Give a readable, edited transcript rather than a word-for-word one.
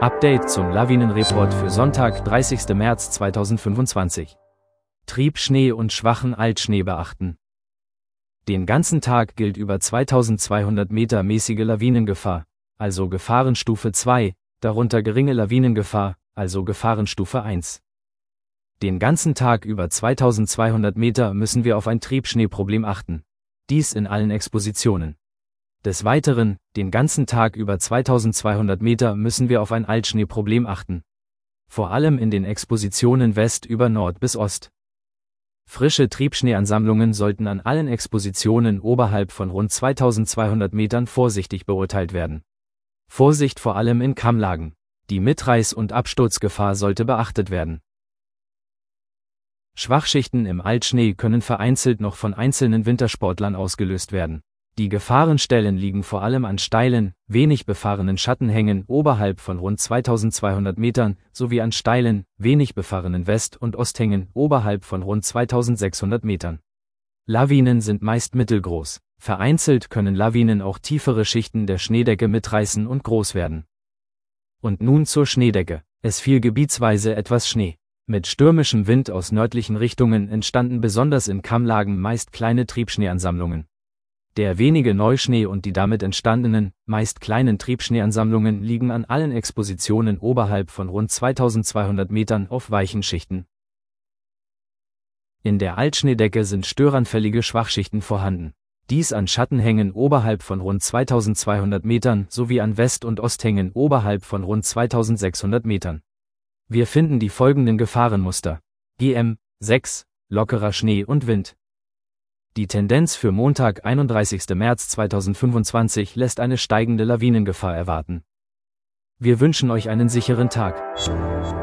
Update zum Lawinenreport für Sonntag, 30. März 2025. Triebschnee und schwachen Altschnee beachten. Den ganzen Tag gilt über 2200 Meter mäßige Lawinengefahr, also Gefahrenstufe 2, darunter geringe Lawinengefahr, also Gefahrenstufe 1. Den ganzen Tag über 2200 Meter müssen wir auf ein Triebschneeproblem achten. Dies in allen Expositionen. Des Weiteren, den ganzen Tag über 2200 Meter müssen wir auf ein Altschneeproblem achten. Vor allem in den Expositionen West über Nord bis Ost. Frische Triebschneeansammlungen sollten an allen Expositionen oberhalb von rund 2200 Metern vorsichtig beurteilt werden. Vorsicht vor allem in Kammlagen. Die Mitreiß- und Absturzgefahr sollte beachtet werden. Schwachschichten im Altschnee können vereinzelt noch von einzelnen Wintersportlern ausgelöst werden. Die Gefahrenstellen liegen vor allem an steilen, wenig befahrenen Schattenhängen oberhalb von rund 2200 Metern sowie an steilen, wenig befahrenen West- und Osthängen oberhalb von rund 2600 Metern. Lawinen sind meist mittelgroß. Vereinzelt können Lawinen auch tiefere Schichten der Schneedecke mitreißen und groß werden. Und nun zur Schneedecke. Es fiel gebietsweise etwas Schnee. Mit stürmischem Wind aus nördlichen Richtungen entstanden besonders in Kammlagen meist kleine Triebschneeansammlungen. Der wenige Neuschnee und die damit entstandenen, meist kleinen Triebschneeansammlungen liegen an allen Expositionen oberhalb von rund 2200 Metern auf weichen Schichten. In der Altschneedecke sind störanfällige Schwachschichten vorhanden. Dies an Schattenhängen oberhalb von rund 2200 Metern sowie an West- und Osthängen oberhalb von rund 2600 Metern. Wir finden die folgenden Gefahrenmuster. GM 6, lockerer Schnee und Wind. Die Tendenz für Montag, 31. März 2025 lässt eine steigende Lawinengefahr erwarten. Wir wünschen euch einen sicheren Tag.